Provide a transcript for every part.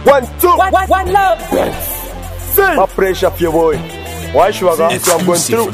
1, 2. One love. Sing. My pressure for your boy. Why should I go? So I'm going through.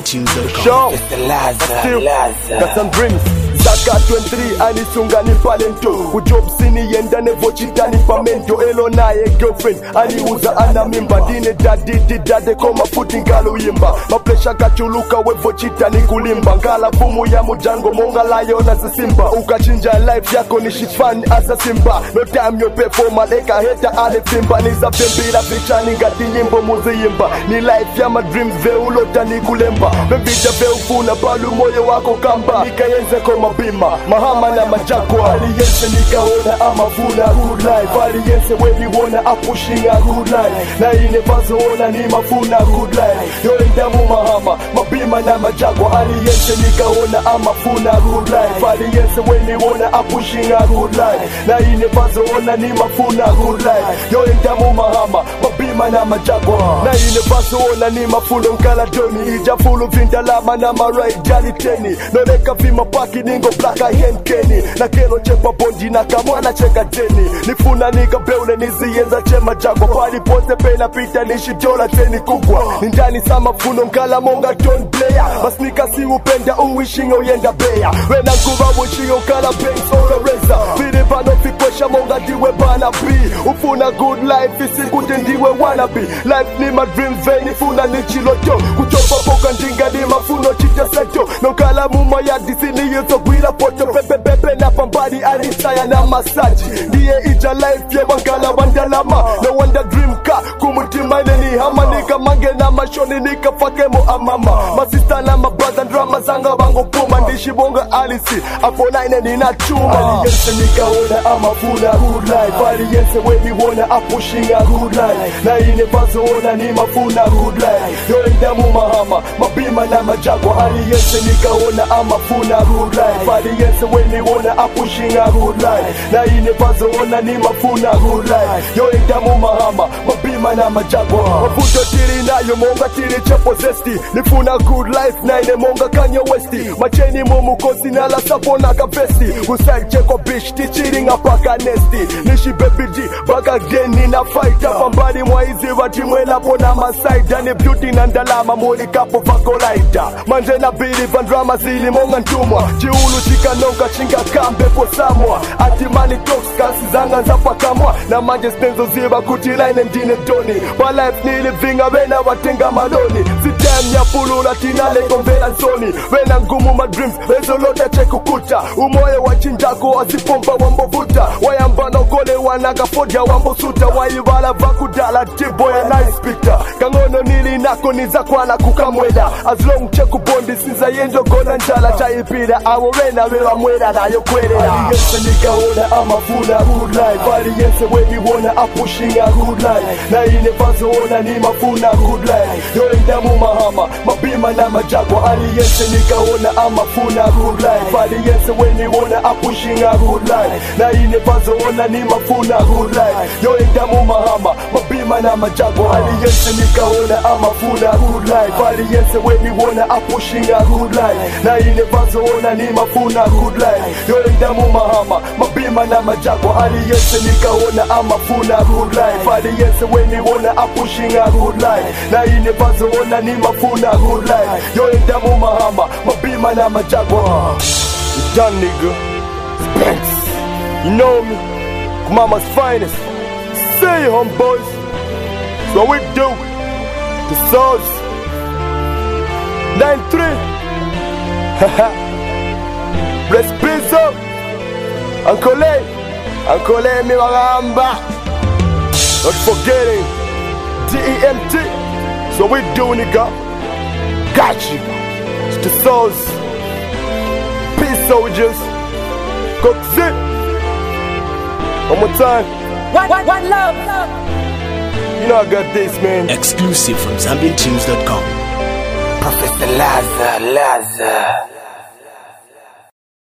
Show. It's the Laza. Still got some dreams. Zaka 23 anisunga ni palento Ujob sini yenda nevo chita ni pamento Elo naye girlfriend aniuza ana mimba Dine dade koma futi ngalo yimba Maplesha kachuluka wevo chita ni kulimba Ngala fumu ya mujango monga layo na sisimba Ukachinja life yako ni shifani asa simba No time yo performa leka heta ale fimba Niza pembira vichani ngati nyimbo muziyimba Ni life ya madreams ve ulota ni kulemba Vevita ve ufuna balu moyo wako kamba Nikayenze koma bima mahama na majako aliyense nikaona amavuna good life aliyense wedi wona apushing a good life na inevazo ona ni mafuna good life yo endamu mahama mabima na majako aliyense nikaona amafuna good life aliyense wedi wona apushing a good life na inevazo ona ni mafuna good life yo endamu mahama mabima na majako na inevazo ona ni mafuno nkala doni ijafulu vindalama na marai jali teni noleka vima paki ningo plaka yenkeni na kelo chepa bondi na kamwana cheka teni nifuna nika beule niziyenza chema jagwa pali pote pena pita nishidola teni kubwa nindani sama funo nkala monga ton player bas nika si upenda uwishingo yenda beya wena nguva wishingo kala banks on the reza vile bano fikwesha monga diwe bana bi ufuna good life isi kute ndiwe wanna be life ni my dream vein ifuna ni chiloto kuchopa poka ndinga ni mafuno chita seto nokala muma ya disini yeso gwila poto pepe na pambadi alitaya na masaji ndiye ija life ye wangala wandalama no wonder dream ka kumutima ile ni hama nika mange na mashoni nika fakemo amama masista na mabrother drama zanga bango puma ndishi bonga alisi apo line ni na chuma aliyense nikaona amafuna good life aliyense wedi wona apushing a good life na inevazo ona ni mafuna good life yo endamu mahama mabima na majako aliyense nikaona amafuna good life aliyense weni wona apushing a good life na inevazo ona ni mafuna good life yo endamu mahama mabima na majako mafuto tiri nayo monga tiri chepo zesti nifuna good life na ine monga Kanye Westi macheni mumukosi na la sapona kavesti usai cheko bitch tichiring apaka nesti nishi baby G baga geni na fight pambani mwaizi watimwela pona masaida ni beauty na ndalama muli kapo vako laida manje na bili vandrama zili monga ntumwa chiulu chikanonga chinga kambe po samwa atimani talks kasi zanga nzapakamwa na manje stenzo ziba kutilaine ndine doni pa life ni livinga wena watenga maloni sitem ya pulula tinale konvela nsoni wena ngumu ma dreams wezo lote chekukuta umoyo wa chinjako wasipomba wambovuta wayambana ukole wanaka fodia wambosuta waibala vakudala tibo ya nice picture kangono nili nako niza kwana kukamweda as long cheku bondi sinza yenjo gona njala chaipida awo wena wewa mweda na yokwelea aliyense nikaona amafuna good life aliyense wedi wona apushing a good life na inevazo ona ni mafuna good life yo endamu mahama mabima na majako aliyense nikaona amafuna good life aliyense weni wona apushing a good life na inevazo ona ni mafuna good life yo endamu mahama mabima na majako aliyense nikaona amafuna good life aliyense weni wona apushing a good life na inevazo ona ni mafuna good life yo endamu mahama mabima na majako aliyense nikaona amafuna good life aliyense weni wona apushing a good life na inevazo ona ni mafuna good life yo endamu mahama mabima na majako done nigga Banks you know me Mama's finest say homeboys so we do the sauce 9-3 bless peace up Uncle A mi wagamba not forgetting DEMT so we do nigga got you it's the sauce peace soldiers cook it one more time One love. you know I got this man Exclusive from ZambianTunes.com. Professor Laza.